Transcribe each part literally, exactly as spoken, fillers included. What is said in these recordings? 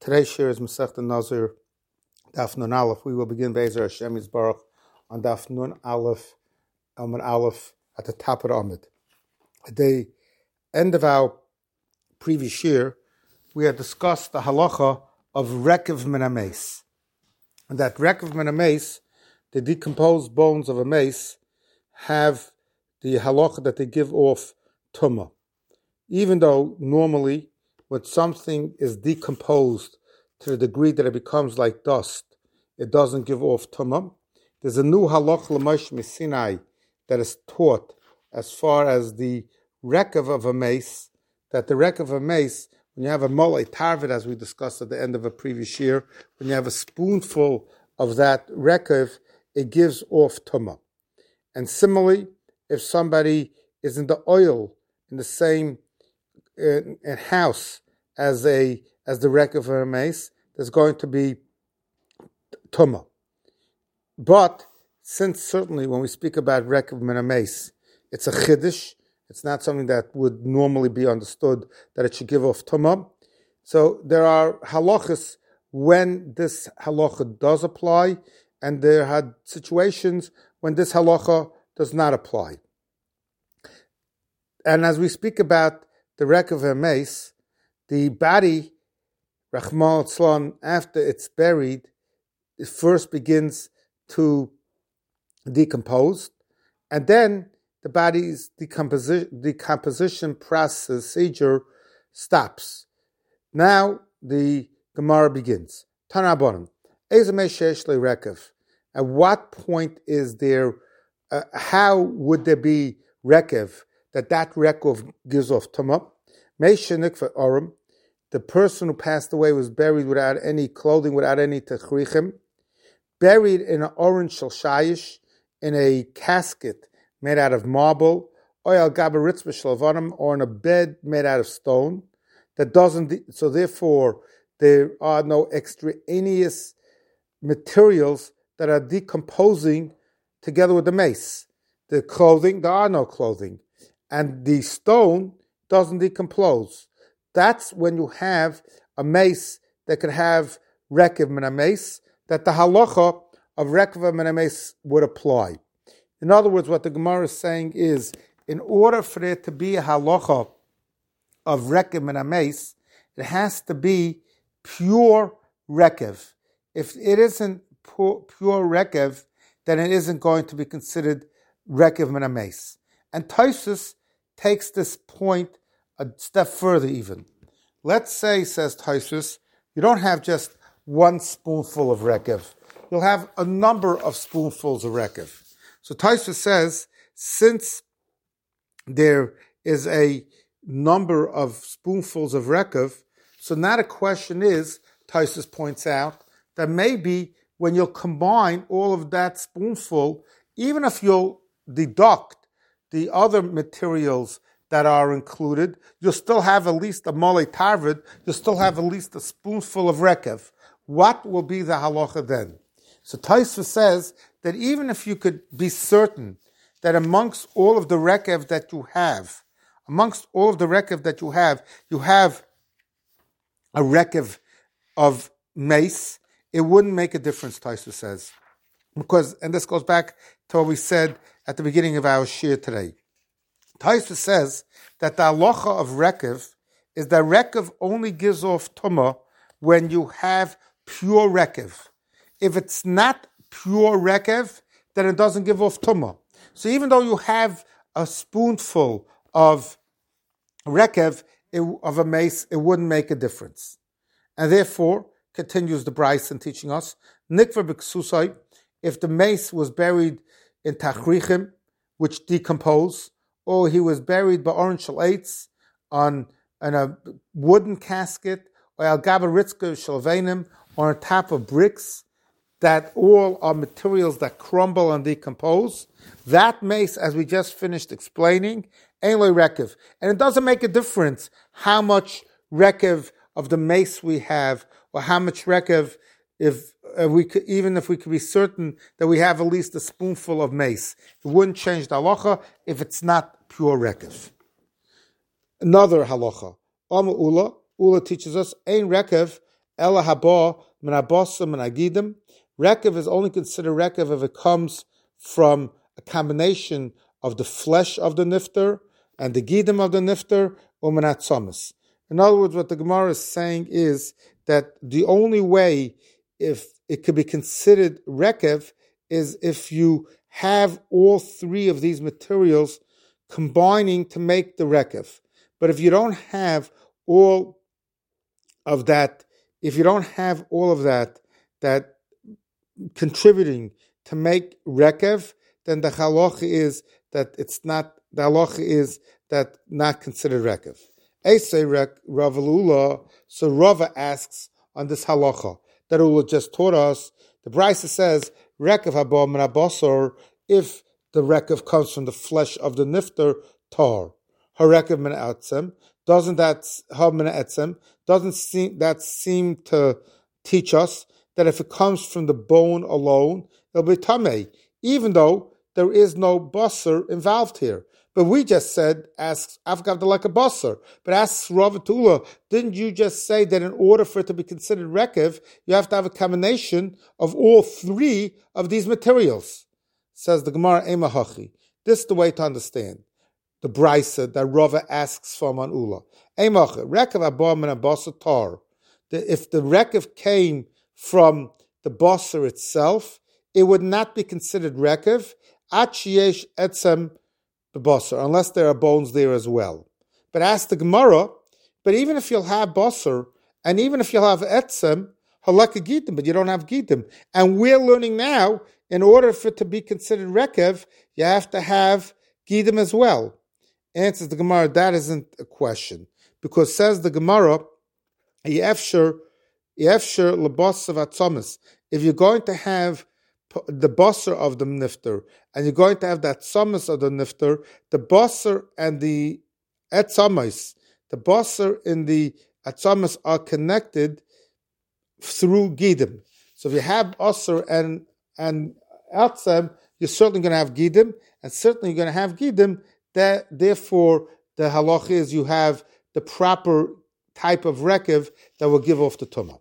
Today's shir is Masechta Nazir, Daf Nun Aleph. We will begin Be'ezer Hashem Yisbarach on Daf Nun Aleph, Amud Aleph, at the top of the Amud. At the end of our previous shir, we had discussed the halacha of Rekev min HaMeis. And that Rekev min HaMeis, the decomposed bones of a mace, have the halacha that they give off tumah. Even though normally when something is decomposed to the degree that it becomes like dust, it doesn't give off tumah. There's a new halacha l'Moshe Sinai that is taught as far as the rekev of a mace, that the rekev of a mace, when you have a molei tarvet, as we discussed at the end of a previous year, when you have a spoonful of that rekev, it gives off tumah. And similarly, if somebody is in the oil in the same in, in house as a as the rekev of a mace, there's going to be tumah. But since certainly when we speak about rekev min HaMeis, it's a chiddush, it's not something that would normally be understood that it should give off tumah. So there are halachas when this halacha does apply, and there had situations when this halacha does not apply. And as we speak about the rekev HaMeis, the body, Rachmana litzlan, after it's buried, it first begins to decompose, and then the body's decomposition, decomposition procedure stops. Now the Gemara begins. Tanabonim, Ezemeshesh rekev. At what point is there? Uh, how would there be rekev that that rekev gives off tumah? Meishenik for orim. The person who passed away was buried without any clothing, without any techrichim, buried in an orange shalshayish, in a casket made out of marble, or al gabaritz b'shalvanim, or in a bed made out of stone. That doesn't. So therefore, there are no extraneous materials that are decomposing together with the mace. The clothing, there are no clothing, and the stone doesn't decompose. That's when you have a mace that could have rekev min HaMeis, that the halacha of rekev min HaMeis would apply. In other words, what the Gemara is saying is, in order for there to be a halacha of rekev min HaMeis, it has to be pure rekev. If it isn't pure, pure rekev, then it isn't going to be considered rekev min HaMeis. And Tosfos takes this point a step further even. Let's say, says Tosfos, you don't have just one spoonful of rekev. You'll have a number of spoonfuls of rekev. So Tosfos says, since there is a number of spoonfuls of rekev, so now the question is, Tosfos points out, that maybe when you'll combine all of that spoonful, even if you'll deduct the other materials that are included, you'll still have at least a molei tarvet, you'll still have at least a spoonful of rekev. What will be the halacha then? So Tosfos says that even if you could be certain that amongst all of the rekev that you have, amongst all of the rekev that you have, you have a rekev of mace, it wouldn't make a difference, Tosfos says. Because, and this goes back to what we said at the beginning of our shir today. Tosfos says that the halacha of rekev is that rekev only gives off tumah when you have pure rekev. If it's not pure rekev, then it doesn't give off tumah. So even though you have a spoonful of rekev it, of a mace, it wouldn't make a difference. And therefore, continues the Bryce in teaching us, nikvar b'ksusai, if the mace was buried in tachrichim, which decompose, or he was buried by orange shalates on, on a wooden casket, or al gabaritzka shalvenim, or on top of bricks, that all are materials that crumble and decompose. That mace, as we just finished explaining, ain't like rekev. And it doesn't make a difference how much rekev of the mace we have, or how much rekev, if uh, we could, even if we could be certain that we have at least a spoonful of mace. It wouldn't change the halacha if it's not pure rekev. Another halacha. Amma Ula, Ula teaches us, ein rekev Ela haba min habosa min hagidim. Rekev is only considered rekev if it comes from a combination of the flesh of the nifter and the gidim of the nifter, umin hatzomis. In other words, what the Gemara is saying is that the only way if it could be considered rekev is if you have all three of these materials combining to make the rekev. But if you don't have all of that, if you don't have all of that, that contributing to make rekev, then the halacha is that it's not, the halacha is that not considered rekev. Eisei Rav Ula, so Rava asks on this halacha that Ula just taught us. The Brisa says rekev haba min habasar, if the rekev comes from the flesh of the nifter, tar. Harekev min etzem, doesn't that ha min etzem? Doesn't seem that seem to teach us that if it comes from the bone alone, it'll be tamei, even though there is no basar involved here. But we just said, asks Avgav like a basar. But asks Rav Tula, didn't you just say that in order for it to be considered rekev, you have to have a combination of all three of these materials? Says the Gemara Ema Hachi. This is the way to understand the brisa that Rava asks from on Ula. Ema Hachi, rekev haba min habasar tar. If the rekev came from the basar itself, it would not be considered rekev at sheyesh etzem basar, unless there are bones there as well. But ask the Gemara, but even if you'll have basar, and even if you'll have etzem, halakha gidim, but you don't have gidim. And we're learning now, in order for it to be considered rekev, you have to have gidim as well. Answers the Gemara, that isn't a question. Because says the Gemara, yefsher, yefsher lebasar atzomis. If you're going to have the basar of the nifter, and you're going to have that tzomis of the nifter, the basar and the etzomis, the basar and the etzomis are connected through gidim. So if you have basar and and etzem, you're certainly going to have gidim, and certainly you're going to have gidim. That therefore the halacha is you have the proper type of rekev that will give off the tumah.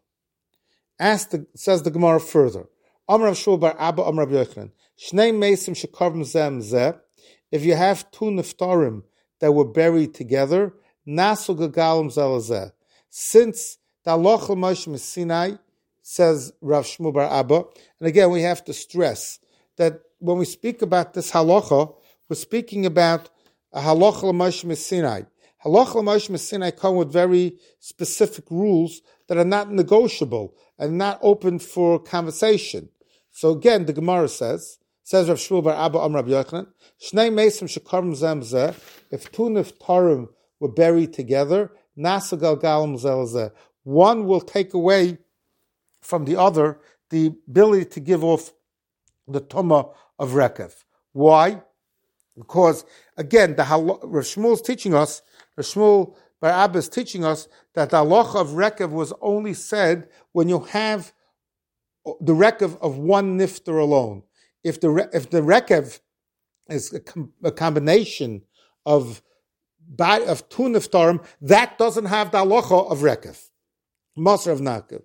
Ask the, says the Gemara further. Amar Shul bar Abba Amar Rabbi Yochanan. Shnei meisim shekarvim zem zeh. If you have two niftarim that were buried together, nasu gagalim zelazeh. Since the halacha Moshe Sinai, says Rav Shmuel bar Abba, and again we have to stress that when we speak about this halacha, we're speaking about a halacha Moshe Sinai. Halacha Moshe Sinai come with very specific rules that are not negotiable and not open for conversation. So again, the Gemara says, says Rav Shmuel bar Abba Amar Rabbi Yochanan, Shnei meisim shekarvim zem zeh, if two niftarim were buried together, nasa galgalim zelzeh, one will take away from the other the ability to give off the tumah of rekev. Why? Because again, the Rav Shmuel is teaching us, Rav Shmuel bar Abba is teaching us that the halacha of rekev was only said when you have the rekev of one nifter alone. If the if the rekev is a, com, a combination of of two niftarim, that doesn't have the halacha of rekev. Maser of Nakev.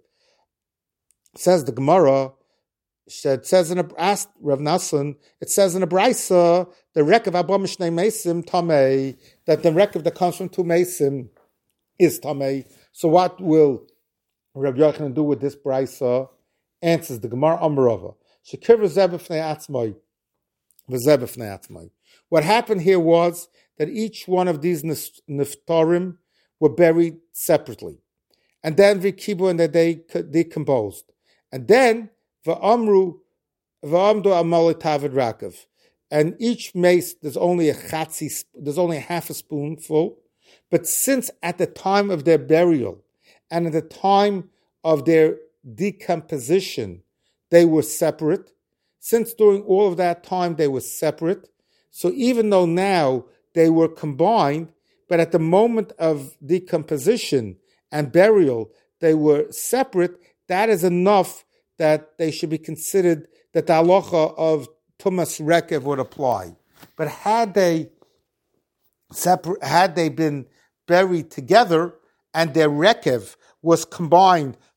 Says the Gemara. It says in a asked Rav Nassan. It says in a brisa the rekev haba min shnei meisim tamei, that the rekev that comes from two meisim is tamei. So what will Rabbi Yochanan do with this brisa? Answers the Gemara Amarava. Shekir v'zeh b'fnei atzmai, v'zeh b'fnei atzmai. What happened here was that each one of these niftarim were buried separately, and then v'kibu, and that they decomposed, and then v'amru v'amdu amali tavid rakav, and each mace there's only a chatzi, there's only a half a spoonful, but since at the time of their burial and at the time of their decomposition, they were separate. Since during all of that time they were separate, so even though now they were combined, but at the moment of decomposition and burial they were separate, that is enough that they should be considered, that the halacha of tumas rekev would apply. But had they separate, had they been buried together and their rekev was combined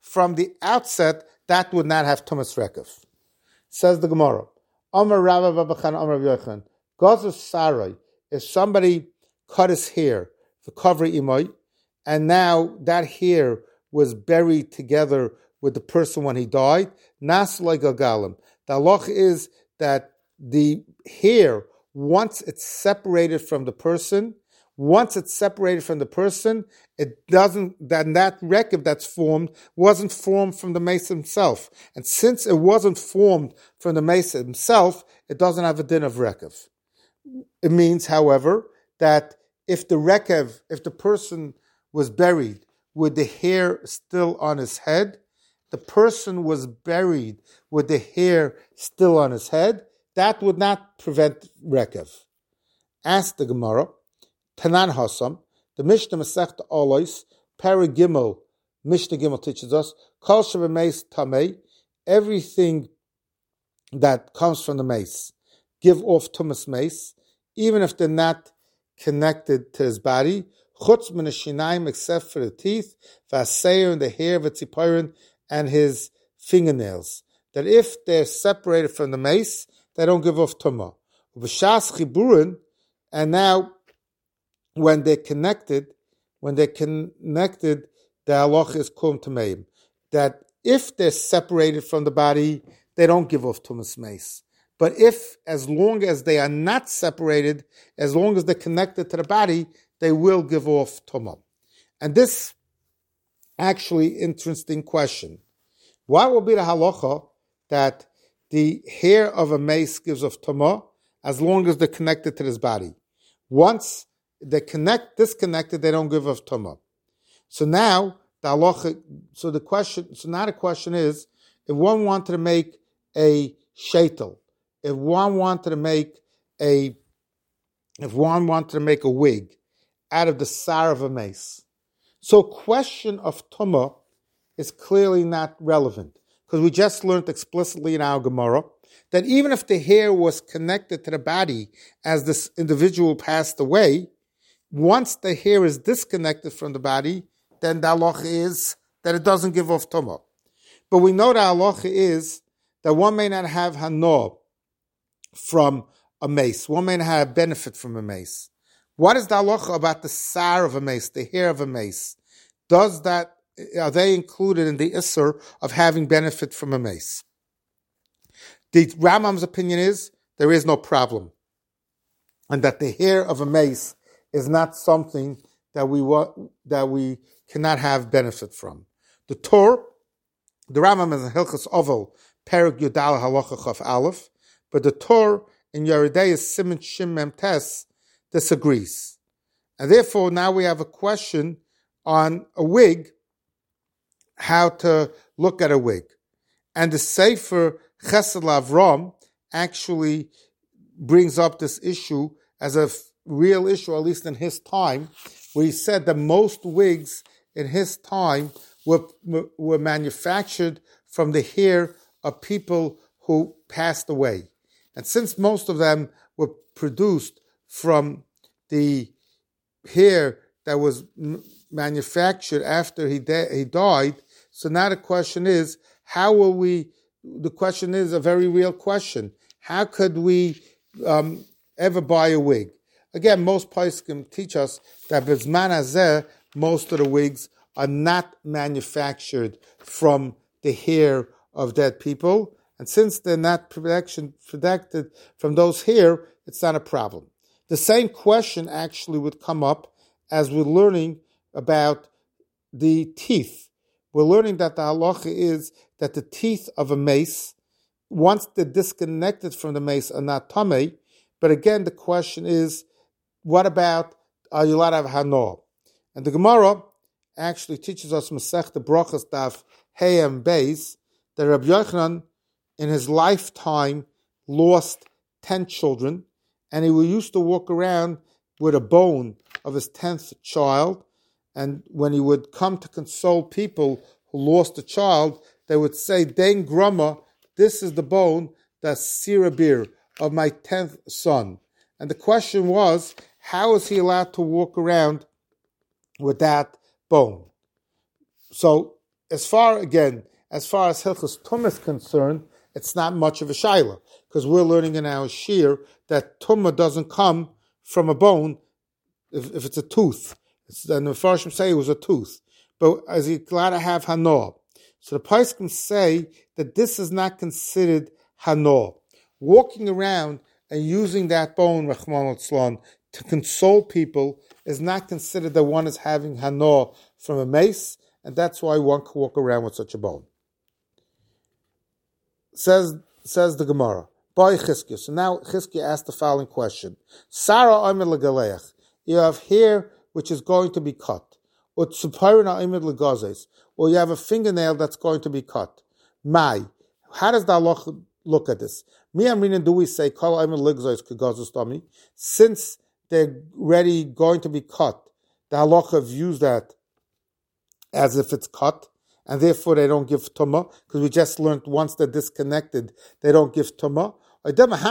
from the outset, that would not have Tumas Rekev. Says the Gemara, Amar Rava Vabachan Amar Yochanan, Gazus Sarai, if somebody cut his hair for cover imay, and now that hair was buried together with the person when he died, Nas like Galgalim. The halach is that the hair, once it's separated from the person, once it's separated from the person, it doesn't, then that rekev that's formed wasn't formed from the mace himself. And since it wasn't formed from the mace himself, it doesn't have a din of rekev. It means, however, that if the rekev, if the person was buried with the hair still on his head, the person was buried with the hair still on his head, that would not prevent rekev. Ask the Gemara, Tanan Hasam, the Mishnah Masechta Olois, Para Gimel, Mishnah Gimel teaches us, Kol Shebemeis Tamei, everything that comes from the mace, give off Tumas mace, even if they're not connected to his body, Chutz min hashinaim, except for the teeth, Vaseir and the hair, Vatzipirin, and his fingernails. That if they're separated from the mace, they don't give off Tumah. V'shas Chiburin, and now when they're connected, when they're connected, the halach is kum tameim. That if they're separated from the body, they don't give off tumas mace. But if, as long as they are not separated, as long as they're connected to the body, they will give off tumah. And this actually interesting question. What will be the halacha that the hair of a mace gives off tumah as long as they're connected to this body? Once they connect, disconnected, they don't give off tumah. So now the halacha. So the question. So now the question is, if one wanted to make a sheitel, if one wanted to make a, if one wanted to make a wig out of the sar of a mace, so question of tumah is clearly not relevant because we just learned explicitly in our Gemara that even if the hair was connected to the body as this individual passed away, once the hair is disconnected from the body, then the halacha is that it doesn't give off tumah. But we know the halacha is that one may not have hano from a mace. One may not have benefit from a mace. What is the halacha about the sar of a mace, the hair of a mace? Does that, are they included in the isser of having benefit from a mace? The Rambam's opinion is there is no problem, and that the hair of a mace is not something that we want, that we cannot have benefit from. The Torah, the Rambam is in Hilchos Ovel, Perek Yudal Halacha Chaf Aleph, but the Torah in Yeridei Siman Shim Mem Tes disagrees, and therefore now we have a question on a wig, how to look at a wig, and the Sefer Chesed Lavram actually brings up this issue as a real issue, at least in his time, where he said that most wigs in his time were, were manufactured from the hair of people who passed away. And since most of them were produced from the hair that was manufactured after he, de- he died, so now the question is, how will we, the question is a very real question. How could we um, ever buy a wig? Again, most poskim teach us that b'zman hazeh, most of the wigs are not manufactured from the hair of dead people, and since they're not production, protected from those hair, it's not a problem. The same question actually would come up as we're learning about the teeth. We're learning that the halacha is that the teeth of a mace, once they're disconnected from the mace, are not tamei. But again, the question is, what about, are you allowed to have hano? And the Gemara actually teaches us Masechta Brachos Daf Hey and Beis that Rabbi Yochanan in his lifetime lost ten children, and he used to walk around with a bone of his tenth child, and when he would come to console people who lost a child, they would say, Den Grama, this is the bone that's Sirabir of my tenth son. And the question was, how is he allowed to walk around with that bone? So as far, again, as far as Hilchos Tumah is concerned, it's not much of a shaila, because we're learning in our shir that Tumah doesn't come from a bone if, if it's a tooth. It's, and the Mepharshim say it was a tooth. But as you glad to have Hanor. So the Poskim say that this is not considered Hanor. Walking around and using that bone, Rachmana litzlan, to console people is not considered that one is having Hanor from a mace, and that's why one can walk around with such a bone. Says says the Gemara. By Chizkiah. So now Chizkiah asked the following question. Sarah Omer Legaleach. You have hair which is going to be cut. Or Tzupairina Omer Legazes. Or you have a fingernail that's going to be cut. Mai. How does the Allah look at this? Mi Amrina, do we say Kol Omer Legazes Kagazes Tami? Since they're ready going to be cut, the halacha views that as if it's cut, and therefore they don't give tumah, because we just learned once they're disconnected, they don't give tumah. Or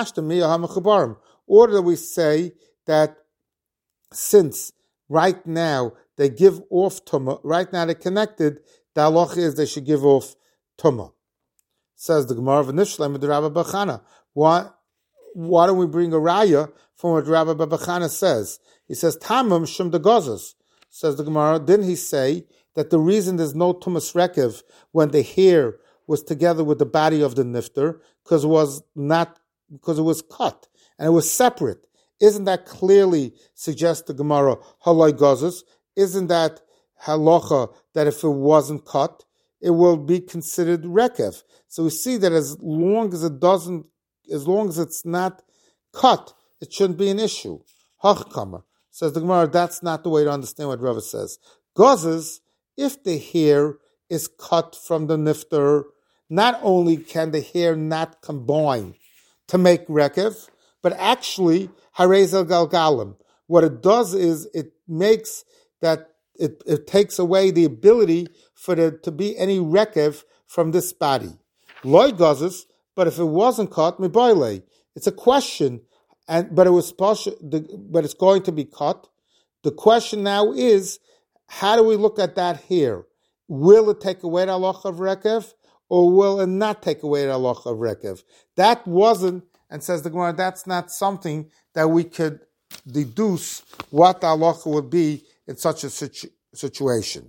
do we say that since right now they give off tumah, right now they're connected, the halacha is they should give off tumah. Says the Gemara of Nishlam with the Rabbi Bachana. Why, why don't we bring a raya from what Rabbi Bachana says? He says, Tamam Shum de Gozos. Says the Gemara, didn't he say that the reason there's no Tumas Rekev when the hair was together with the body of the nifter, because it was not, because it was cut, and it was separate. Isn't that clearly suggests the Gemara, Halai Gozos? Isn't that halacha that if it wasn't cut, it will be considered Rekev? So we see that as long as it doesn't, as long as it's not cut, it shouldn't be an issue. Hachkama. Says the Gemara, that's not the way to understand what Rava says. Gozes, if the hair is cut from the nifter, not only can the hair not combine to make rekev, but actually, harez el galgalim. What it does is it makes that, it, it takes away the ability for there to be any rekev from this body. Loy gozes, but if it wasn't cut, mibayle. It's a question. And but it was supposed to, the, but it's going to be cut. The question now is, how do we look at that here? Will it take away the halacha of rekev, or will it not take away the halacha of rekev? That wasn't, and says the Gemara, that's not something that we could deduce what the halacha would be in such a situ- situation.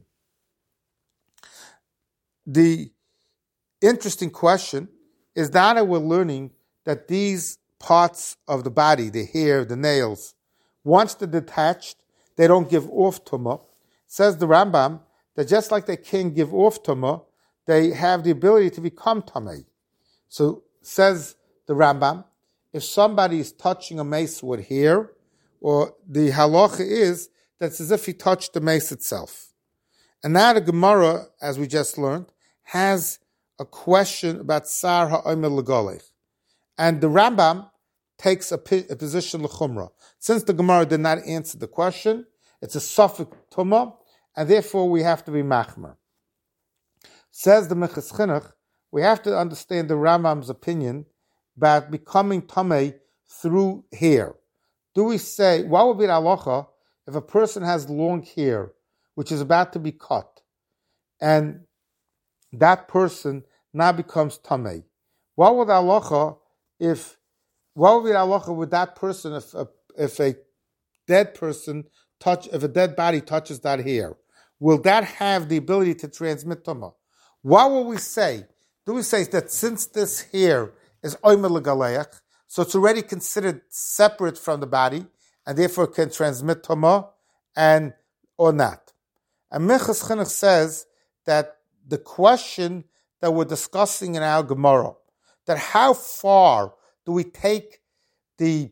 The interesting question is that we're learning that these parts of the body, the hair, the nails, once they're detached, they don't give off tumah. Says the Rambam that just like they can give off tumah, they have the ability to become tamei. So says the Rambam, if somebody is touching a mace with hair, or the halacha is that it's as if he touched the mace itself. And now the Gemara, as we just learned, has a question about sar ha'omer legalech. And the Rambam takes a, a position l'chumra. Since the Gemara did not answer the question, it's a suffix tumah, and therefore we have to be machmer. Says the Meches Chinuch, we have to understand the Rambam's opinion about becoming tamei through hair. Do we say, what would be the halacha if a person has long hair, which is about to be cut, and that person now becomes tamei? What would the halacha if, what would be the halacha with that person if a, if a dead person touch, if a dead body touches that hair? Will that have the ability to transmit tumah? What will we say? Do we say that since this hair is omer legaleach, so it's already considered separate from the body, and therefore can transmit tumah, and or not? And Meches Chinuch says that the question that we're discussing in our Gemara, that how far do we take the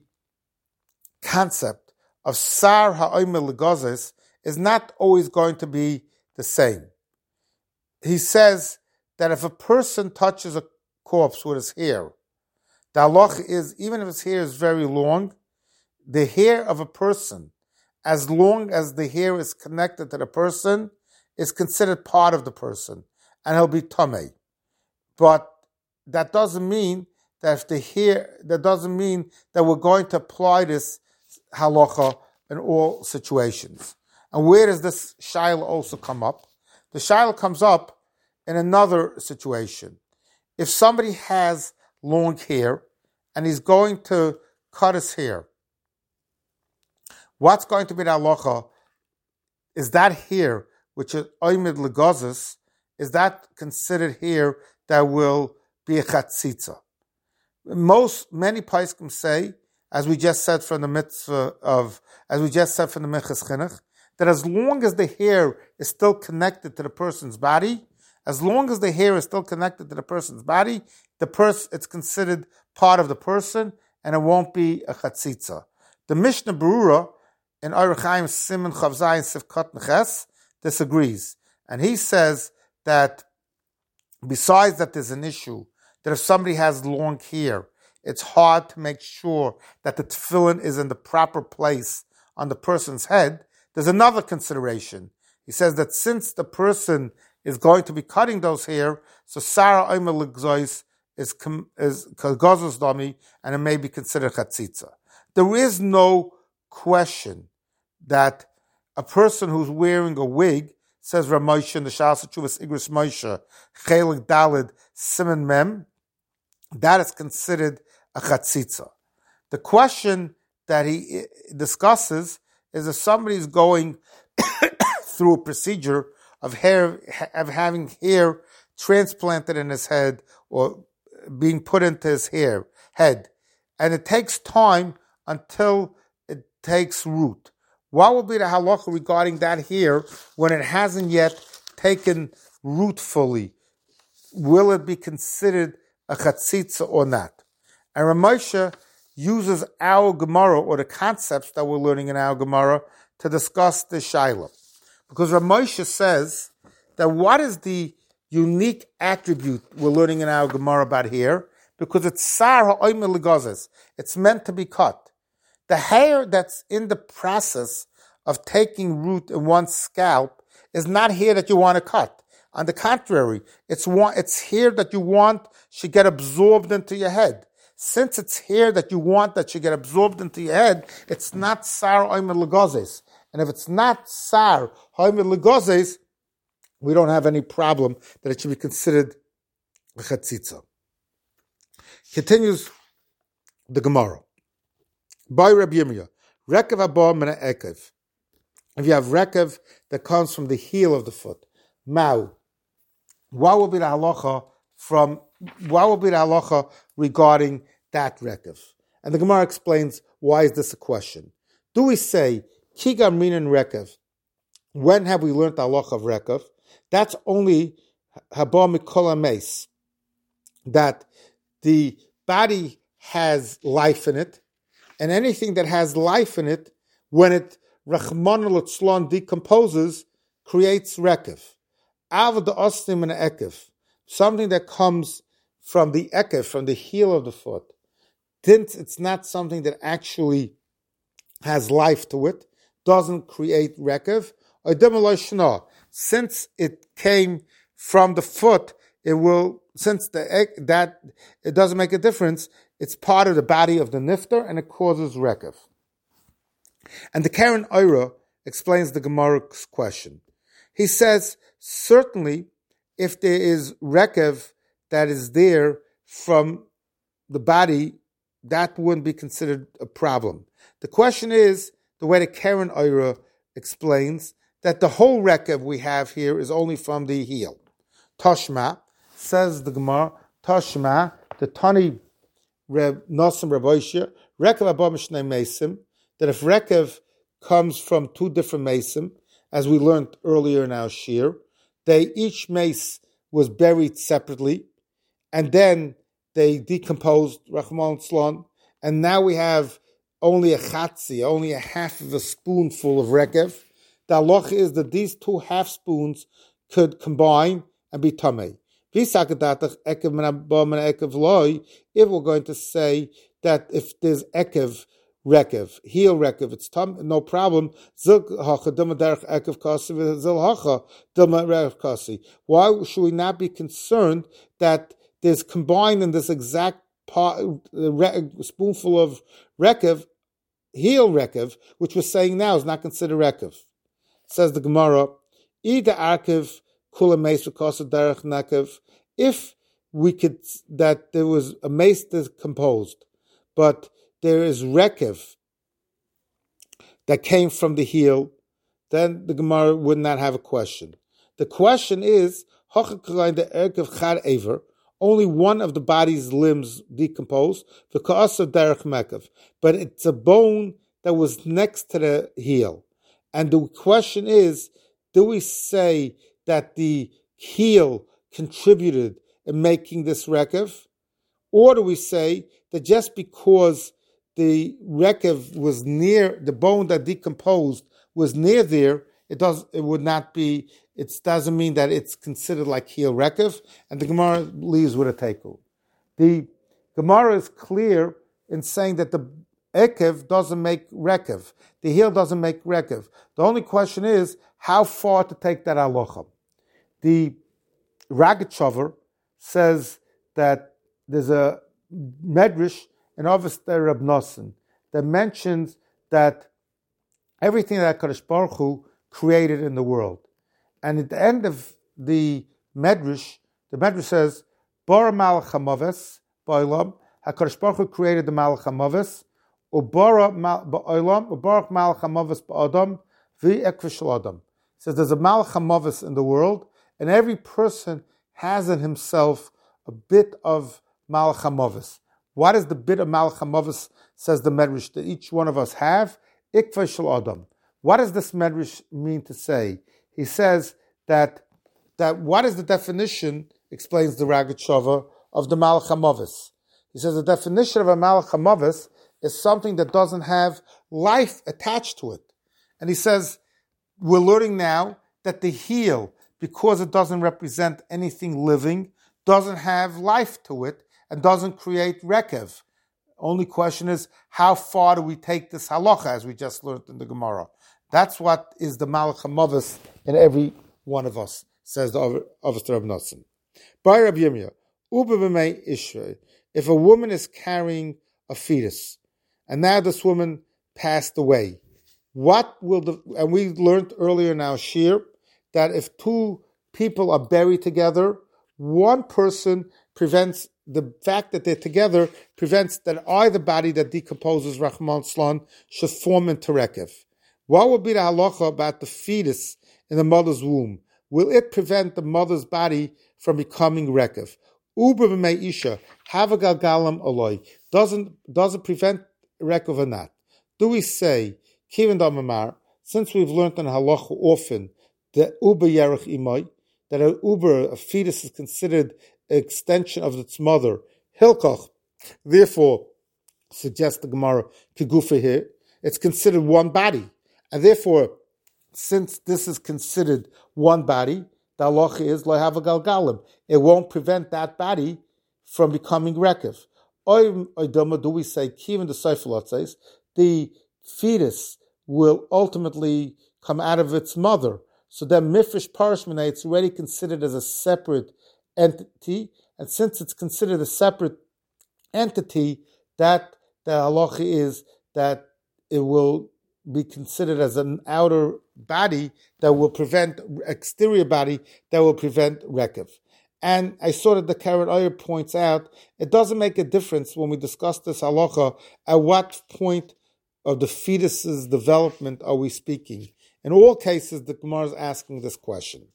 concept of sar ha'omer legazes is not always going to be the same. He says that if a person touches a corpse with his hair, the halacha is, even if his hair is very long, the hair of a person, as long as the hair is connected to the person, is considered part of the person, and he'll be tamei. But that doesn't mean that if the hair, that doesn't mean that we're going to apply this halacha in all situations. And where does this shaila also come up? The shaila comes up in another situation. If somebody has long hair and he's going to cut his hair, what's going to be the halacha? Is that hair, which is oimid legozes, is that considered hair that will be a chatzitza? Most, many poskim say, as we just said from the mitzvah of, as we just said from the Minchas Chinuch, that as long as the hair is still connected to the person's body, as long as the hair is still connected to the person's body, the person, it's considered part of the person, and it won't be a chatzitza. The Mishnah Berurah in Orach Chaim Siman Chav Zayin Sivkot Neches disagrees, and he says that besides that there's an issue that if somebody has long hair, it's hard to make sure that the tefillin is in the proper place on the person's head. There's another consideration. He says that since the person is going to be cutting those hair, so Sarah Omer Legzois is is Kagozos Dami, and it may be considered Chatzitza. There is no question that a person who's wearing a wig, says Ramosha in the Shas Chuvas Igros Moshe, Chelik Dalid Siman Mem, that is considered a Chatzitza. The question that he discusses is if somebody's going through a procedure of hair, of having hair transplanted in his head or being put into his hair head, and it takes time until it takes root. What will be the halacha regarding that hair when it hasn't yet taken root fully? Will it be considered a chatzitza or not? And Ramosha uses our Gemara, or the concepts that we're learning in our Gemara, to discuss the Shaila. Because Ramosha says that what is the unique attribute we're learning in our Gemara about hair? Because it's sar ha'omer legozes. It's meant to be cut. The hair that's in the process of taking root in one's scalp is not hair that you want to cut. On the contrary, it's one, it's hair that you want should get absorbed into your head. Since it's hair that you want that should get absorbed into your head, it's not sar ha'omer legozes. And if it's not sar ha'omer legozes, we don't have any problem that it should be considered a chatzitza. Continues the Gemara. By Rabbi Yirmiyah, Rekev haba min ha'ekev. If you have rekev that comes from the heel of the foot, mau, what will be the halacha from, what will be the halacha regarding that rekev? And the Gemara explains why is this a question. Do we say, ki gamrinan rekev, when have we learned the halacha of rekev? That's only haba mikol hameis, that the body has life in it, and anything that has life in it, when it Rachmana litzlan decomposes, creates rekev. Av the ostim and ekev, something that comes from the ekev, from the heel of the foot. Since it's not something that actually has life to it, doesn't create rekev. Since it came from the foot, it will. Since the that it doesn't make a difference, it's part of the body of the nifter and it causes rekev. And the Karen Oira explains the Gemara's question. He says, certainly, if there is rekev that is there from the body, that wouldn't be considered a problem. The question is, the way the Karen Oira explains, that the whole rekev we have here is only from the heel. Toshma, says the Gemara, Toshma, the Tani Reb Nosim Raboshia, Rekev haba mishnei mesim, that if rekev comes from two different mesim, as we learned earlier in our shir, they each mace was buried separately, and then they decomposed, Rachmana litzlan, and now we have only a chatzi, only a half of a spoonful of rekev. The halacha is that these two half spoons could combine and be tamei. If we're going to say that if there's ekev, rekev, heel rekev, it's tam, no problem. Why should we not be concerned that there's combined in this exact part, spoonful of rekev, heel rekev, which we're saying now is not considered rekev? Says the Gemara, either arkev kula meis v'kosa derech nekev. If we could, that there was a mace decomposed, but there is rekev that came from the heel, then the Gemara would not have a question. The question is, the erkev chad ever, only one of the body's limbs decomposed, the ka'asa derech mekev, but it's a bone that was next to the heel. And the question is, do we say that the heel contributed in making this rekev? Or do we say that just because the rekev was near, the bone that decomposed was near there, it does, it would not be, it doesn't mean that it's considered like heel rekev, and the Gemara leaves with a tekel. The Gemara is clear in saying that the ekev doesn't make rekev. The heel doesn't make rekev. The only question is how far to take that halacha. The Ragachover says that there's a medrash in Avester Reb Nosson that mentions that everything that Kadosh Baruch Hu created in the world. And at the end of the medrash, the medrash says, Bara Malach HaMaves Ba'olam, HaKadosh Baruch Hu created the Malach HaMaves, Ubara Ba'olam, Ubarach Malach HaMaves Ba'adam, V'ekvish Adam. It says there's a Malach HaMaves in the world, and every person has in himself a bit of Malach HaMaves. What is the bit of Malach HaMaves, says the medrash, that each one of us have? Ikva Adam. What does this medrash mean to say? He says that that what is the definition, explains the Ragat Shava, of the Malach HaMaves. He says the definition of a Malach HaMaves is something that doesn't have life attached to it. And he says, we're learning now that the heel, because it doesn't represent anything living, doesn't have life to it, and doesn't create rekev. Only question is, how far do we take this halacha, as we just learned in the Gemara? That's what is the Malach HaMaves in every one of us, says the Avester Reb Nosson. By Rabbi Yirmiyah, Uba b'mei ishrei, if a woman is carrying a fetus, and now this woman passed away, what will the, and we learned earlier in our shir, that if two people are buried together, one person prevents, the fact that they're together prevents that either body that decomposes, Rahman Slan, should form into rekev. What will be the halacha about the fetus in the mother's womb? Will it prevent the mother's body from becoming rekev? Uber b'mei isha, have a galgalam aloi, doesn't, does it prevent rekev or not? Do we say, Kivan Damamar, since we've learned in halacha often, the uber yerech imai, that a uber, a fetus, is considered an extension of its mother, hilkach, therefore, suggests the Gemara, kigufa here, it's considered one body. And therefore, since this is considered one body, the halacha is lo have a galgalim. It won't prevent that body from becoming rekev. Oy oydama, do we say, kivan the seifalot says, the fetus will ultimately come out of its mother. So then mifresh parishmana, it's already considered as a separate entity, and since it's considered a separate entity, that the halacha is that it will be considered as an outer body that will prevent, exterior body that will prevent rekev. And I saw that the Karen Oyer points out, it doesn't make a difference when we discuss this halacha, at what point of the fetus's development are we speaking. In all cases, the Gemara is asking this question.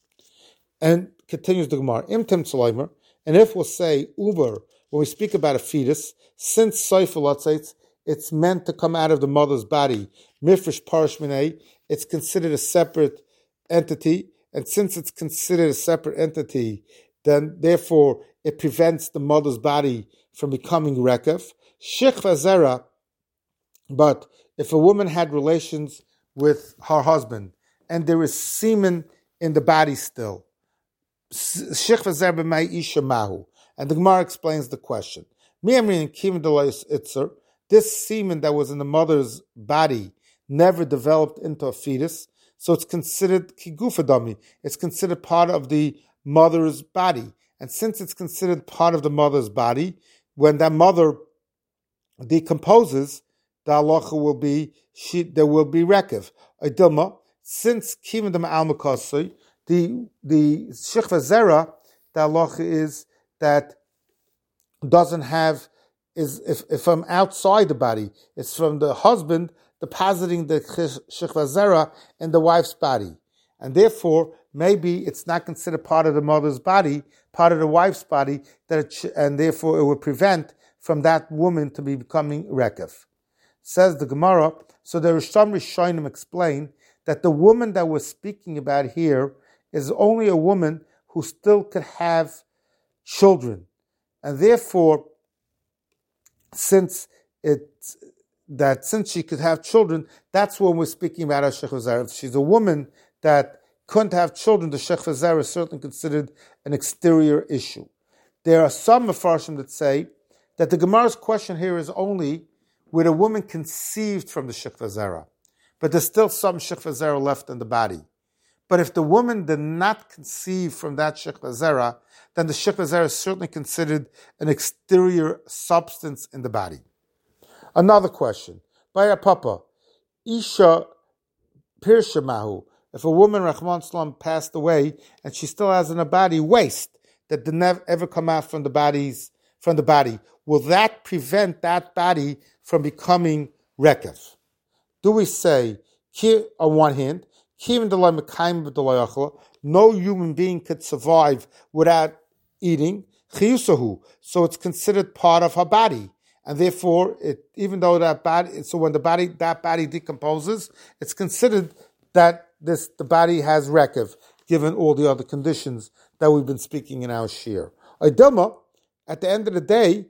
And continues the Gemara, Imtem Tzalaimer, and if we'll say Uber, when we speak about a fetus, since Seifel, let's say it's, it's meant to come out of the mother's body, Mifresh Parishminei, it's considered a separate entity, and since it's considered a separate entity, then therefore it prevents the mother's body from becoming rekev. Shechva Zera, but if a woman had relations with her husband, and there is semen in the body still, Shechva Zera b'mei isha mahu, and the Gemara explains the question. This semen that was in the mother's body never developed into a fetus, so it's considered kigufadami. It's considered part of the mother's body. And since it's considered part of the mother's body, when that mother decomposes, the halacha will be, she, there will be rekev. Idilma, since kivadam al makasei, The the Shechva Zera, the halacha is that doesn't have, is if, if from outside the body, it's from the husband depositing the Shechva Zera in the wife's body. And therefore, maybe it's not considered part of the mother's body, part of the wife's body, that it sh- and therefore it would prevent from that woman to be becoming rekev. Says the Gemara, so the Rishon Rishonim explain that the woman that we're speaking about here is only a woman who still could have children. And therefore, since it that since she could have children, that's when we're speaking about her Shechva Zera. If she's a woman that couldn't have children, the Shechva Zera is certainly considered an exterior issue. There are some Mefarshim that say that the Gemara's question here is only where a woman conceived from the Shechva Zera, but there's still some Shechva Zera left in the body. But if the woman did not conceive from that Shechva Zera, then the Shechva Zera is certainly considered an exterior substance in the body. Another question. By Papa, Isha Pirshamahu, if a woman, Rahman Salam, passed away and she still has in her body waste that did never ever come out from the bodies from the body, will that prevent that body from becoming rekev? Do we say, on one hand, no human being could survive without eating, so it's considered part of her body. And therefore, it, even though that body, so when the body, that body decomposes, it's considered that this, the body has rekev, given all the other conditions that we've been speaking in our shir. At the end of the day,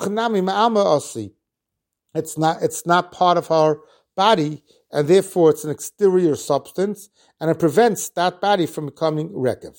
it's not, it's not part of her body, and therefore it's an exterior substance, and it prevents that body from becoming rekev.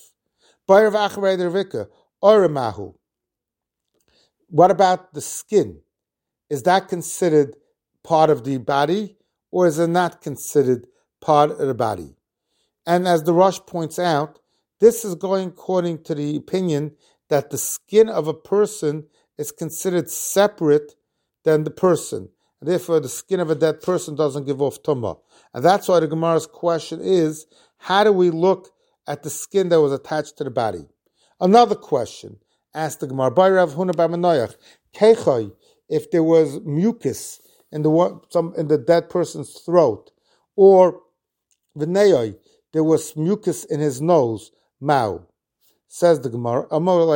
What about the skin? Is that considered part of the body, or is it not considered part of the body? And as the Rosh points out, this is going according to the opinion that the skin of a person is considered separate than the person. And therefore, the skin of a dead person doesn't give off tumah. And that's why the Gemara's question is, how do we look at the skin that was attached to the body? Another question, asked the Gemara, by Rav Huna bar Manoach, Keichai, if there was mucus in the some in the dead person's throat, or v'neyoi, there was mucus in his nose, mau. Says the Gemara,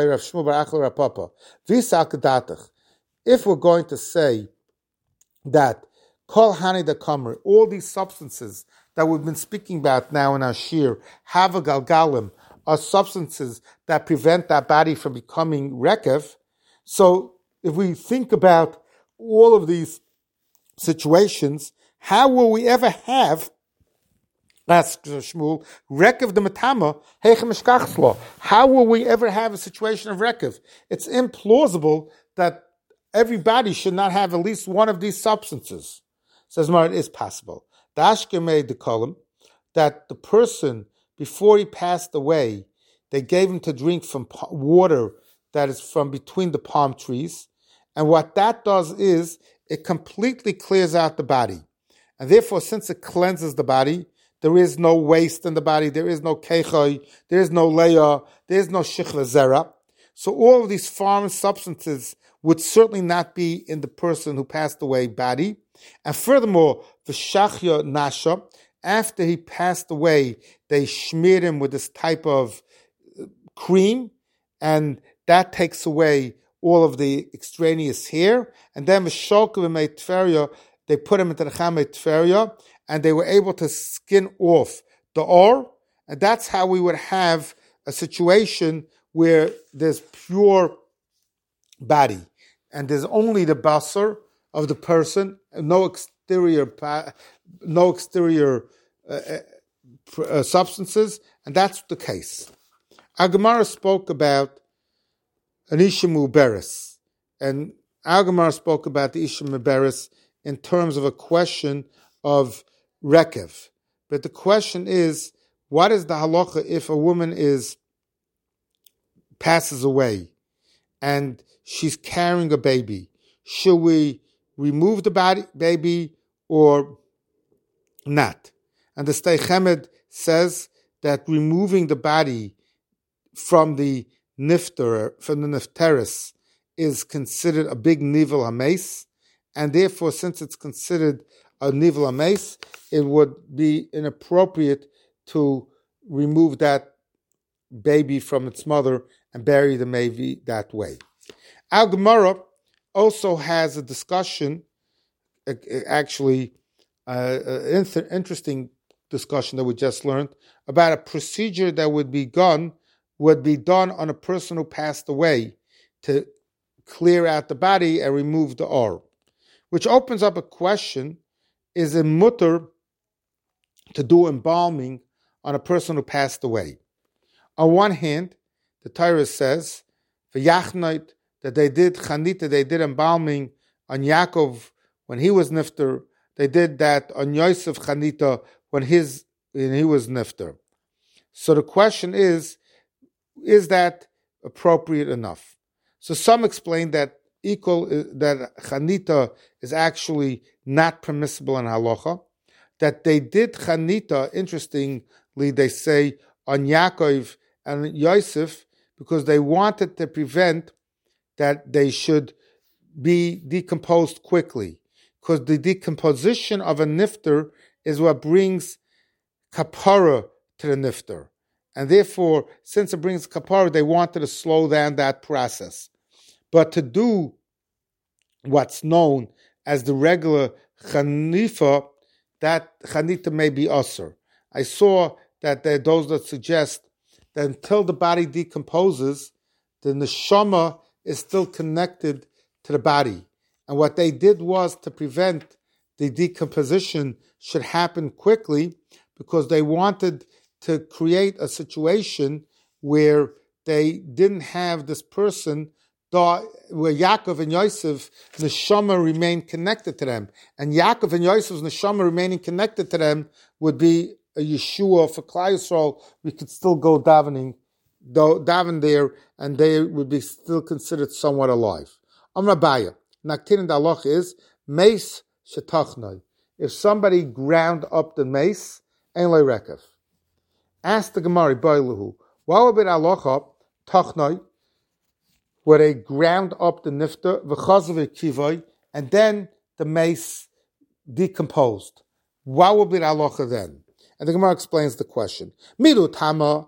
if we're going to say that kol hani da kamer, all these substances that we've been speaking about now in our shir, have a galgalim, are substances that prevent that body from becoming rekev. So if we think about all of these situations, how will we ever have, ask Shmuel, rekev the matama, heichem eshkachslo? How will we ever have a situation of rekev? It's implausible that everybody should not have at least one of these substances. Says Mar, it is possible. The Ashker made the column that the person, before he passed away, they gave him to drink from water that is from between the palm trees. And what that does is it completely clears out the body. And therefore, since it cleanses the body, there is no waste in the body, there is no keichai, there is no leah, there is no shechva zera. So all of these foreign substances would certainly not be in the person who passed away body. And furthermore, the shachya nasha, after he passed away, they smeared him with this type of cream, and that takes away all of the extraneous hair. And then they put him into the chamei tferia, and they were able to skin off the or, and that's how we would have a situation where there's pure body, and there's only the basar of the person, no exterior, no exterior uh, uh, substances, and that's the case. Our Gemara spoke about an Isha Muberes, and our Gemara spoke about the Isha Muberes in terms of a question of rekev. But the question is, what is the halacha if a woman is passes away and she's carrying a baby? Should we remove the body, baby or not? And the Stei Chemed says that removing the body from the nifter, from the nifteris, is considered a big nivel hames, and therefore, since it's considered a nivel hames, it would be inappropriate to remove that baby from its mother and bury the baby that way. Al Gemara also has a discussion, actually, uh, an interesting discussion that we just learned about a procedure that would be done would be done on a person who passed away to clear out the body and remove the or, which opens up a question: is it mutter to do embalming on a person who passed away? On one hand, the Torah says, "V'yachnoit," that they did chanita, they did embalming on Yaakov when he was nifter. They did that on Yosef chanita when his when he was nifter. So the question is, is that appropriate enough? So some explain that equal that chanita is actually not permissible in halacha. That they did chanita, interestingly, they say on Yaakov and Yosef because they wanted to prevent that they should be decomposed quickly, because the decomposition of a nifter is what brings kapara to the nifter. And therefore, since it brings kapara, they wanted to slow down that process. But to do what's known as the regular chanifa, that chanita may be usher. I saw that there are those that suggest that until the body decomposes, the neshama is still connected to the body. And what they did was to prevent the decomposition should happen quickly, because they wanted to create a situation where they didn't have this person, where Yaakov and Yosef, neshama remained connected to them. And Yaakov and Yosef's neshama remaining connected to them would be a Yeshua for Klal Yisrael. We could still go davening, daven there, and they would be still considered somewhat alive. Amar Abaya, Naktin the halach is mace shetachnoi. If somebody ground up the mace, ein lo rekev. Ask the Gemara, Bailuhu, what would be the halacha tachnoi, where they ground up the nifter, v'chazav kivoi, and then the mace decomposed? What would be the halacha then? And the Gemara explains the question. Midu tama,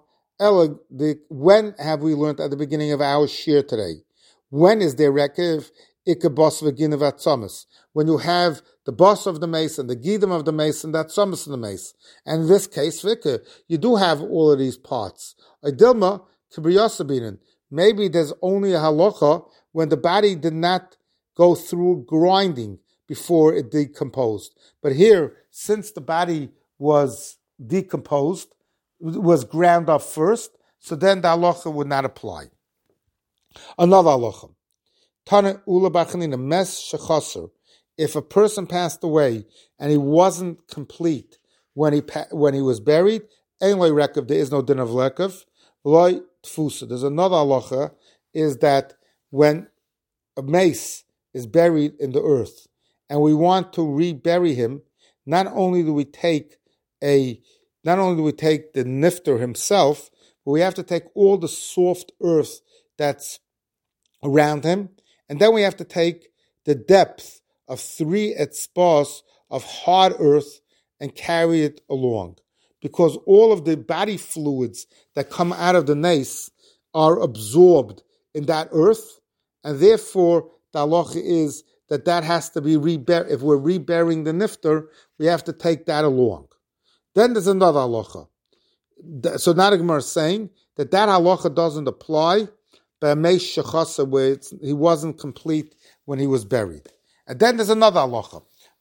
when have we learned at the beginning of our shir today? When is there rekev ikabos v'ginav atzamas? When you have the boss of the mace and the gidim of the mace and that tzamas of the mace. And in this case, v'ike, you do have all of these parts. Idilma kibriyasabinin. Maybe there's only a halacha when the body did not go through grinding before it decomposed. But here, since the body was decomposed, was ground up first, so then the halacha would not apply. Another halacha. Tana ula bachanina mes shechaser. If a person passed away and he wasn't complete when he when he was buried, ein lo rekev, there is no din of rekev. Lo tfusa. There's another halacha, is that when a mace is buried in the earth and we want to rebury him, not only do we take a not only do we take the nifter himself, but we have to take all the soft earth that's around him, and then we have to take the depth of three etzbas of hard earth and carry it along, because all of the body fluids that come out of the nace are absorbed in that earth, and therefore the halacha is that that has to be reburied. If we're reburying the nifter, we have to take that along. Then there's another halacha. So now the Gemara is saying that that halacha doesn't apply by a meish shechasa, where he wasn't complete when he was buried. And then there's another halacha,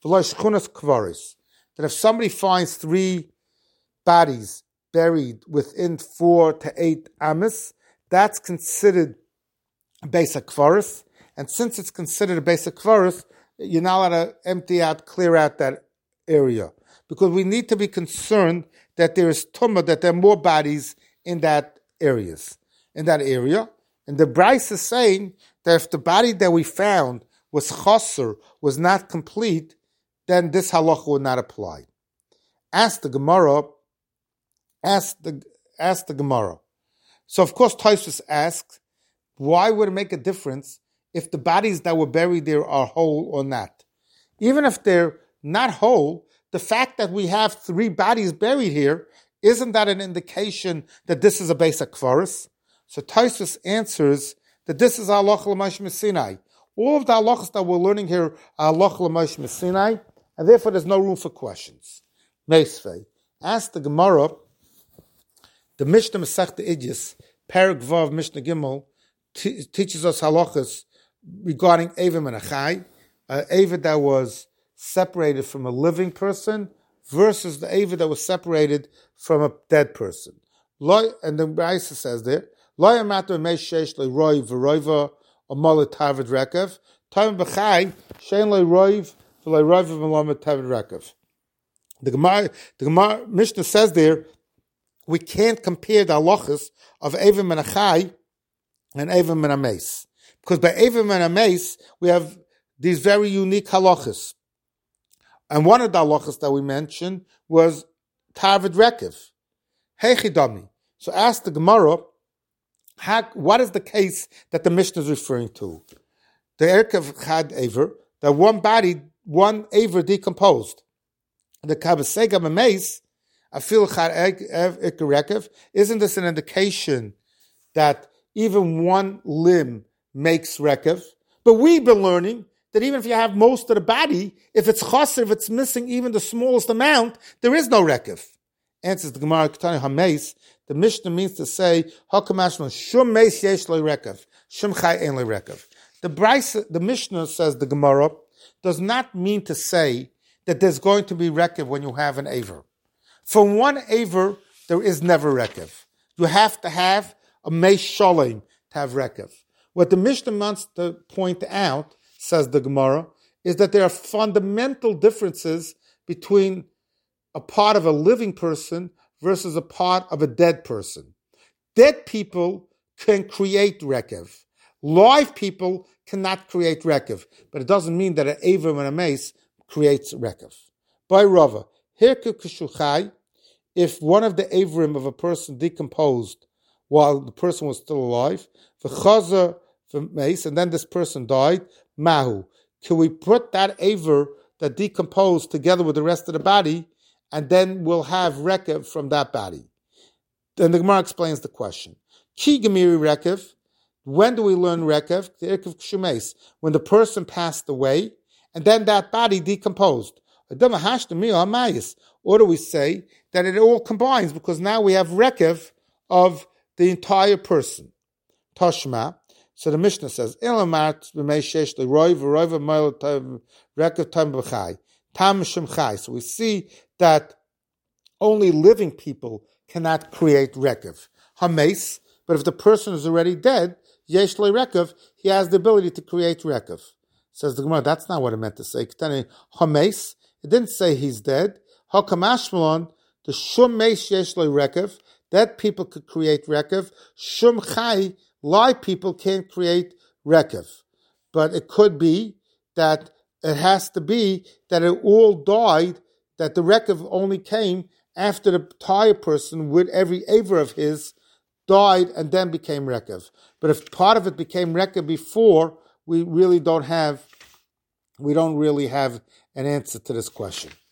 that if somebody finds three bodies buried within four to eight amis, that's considered a beis hakvaros. And since it's considered a beis hakvaros, you're not allowed to empty out, clear out that area, because we need to be concerned that there is tumah, that there are more bodies in that areas, in that area. And the Bryce is saying that if the body that we found was chaser, was not complete, then this halacha would not apply. Ask the Gemara, Ask the ask the Gemara. So of course Tosfos asks, why would it make a difference if the bodies that were buried there are whole or not? Even if they're not whole, the fact that we have three bodies buried here, isn't that an indication that this is a basic kvaris? So Tosfos answers that this is halacha l'Moshe Sinai. All of the halachas that we're learning here are halacha l'Moshe Sinai, and therefore there's no room for questions. Meisvei. Ask the Gemara, the Mishnah Masechta Idus, Perek Vav Mishnah Gimel, t- teaches us halachas regarding Evim and Achai, an Eved that was separated from a living person versus the Eved that was separated from a dead person. And the Brisa says there, Lo yamato mei sheish le'roi v'roiva amal tavid rekav, time b'chai shein le'roiv v'le'roiv v'amal tavid rekav. The Gemara, the Gemara Mishnah says there, we can't compare the halachas of Evim and Achai and Evim and Ames. Because by Evim and Ames, we have these very unique halachas. And one of the halachas that we mentioned was Tavid Rekev. Heichidami. So ask the Gemara, how, what is the case that the Mishnah is referring to? The Erkev had Aver, that one body, one Aver decomposed. The Kabasega Ames, Afil Rekev, isn't this an indication that even one limb makes Rekev? But we've been learning that even if you have most of the body, if it's chaser, if it's missing even the smallest amount, there is no Rekev. Answers the Gemara, Ketani HaMeis, the Mishnah means to say, Hakamashma, Shum Meis Yesh Le Rekev, Shum Chai Ein Le Rekev. The Brisa, the Mishnah says the Gemara, does not mean to say that there's going to be Rekev when you have an Aver. For one Aver, there is never Rekev. You have to have a Meis Sholem to have Rekev. What the Mishnah wants to point out, says the Gemara, is that there are fundamental differences between a part of a living person versus a part of a dead person. Dead people can create Rekev. Live people cannot create Rekev. But it doesn't mean that an Aver and a Mace creates Rekev. By Rava, if one of the Averim of a person decomposed while the person was still alive, the Chazer, the Mace, and then this person died, Mahu. Can we put that Aver that decomposed together with the rest of the body, and then we'll have Rekev from that body? Then the Gemara explains the question. Ki Gemiri Rekev. When do we learn Rekev? When the person passed away, and then that body decomposed. Or do we say that it all combines because now we have Rekev of the entire person? Toshma. So the Mishnah says, so we see that only living people cannot create Rekev. Hames, but if the person is already dead, Yesh le Rekev, he has the ability to create Rekev. Says the Gemara, that's not what it meant to say. Hames, it didn't say he's dead. Hakamashmalon, the Shum Mesh Yesh le Rekev, dead people could create Rekev. Shum Chai, live people can't create Rekev. But it could be that it has to be that it all died, that the Rekev only came after the entire person with every Aver of his died and then became Rekev. But if part of it became Rekev before, we really don't have, we don't really have an answer to this question.